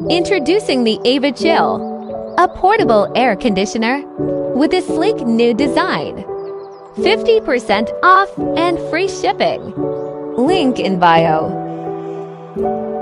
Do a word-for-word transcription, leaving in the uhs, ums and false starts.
Introducing the Ava Chill, a portable air conditioner with a sleek new design. fifty percent off and free shipping. Link in bio.